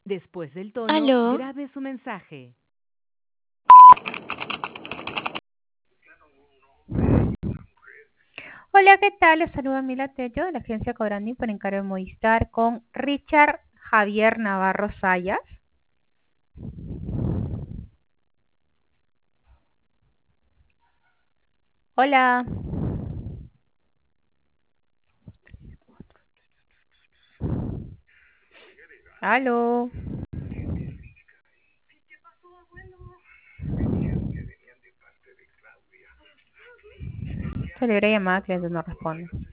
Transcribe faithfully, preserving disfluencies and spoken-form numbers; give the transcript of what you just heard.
Después del tono, Aló. grabe su mensaje. Hola, ¿qué tal? Les saluda Mila Tello de la agencia Cobrandi por encargo de Movistar con Richard Javier Navarro Sayas. Hola. Aló. Celebré llamada, cliente no responde.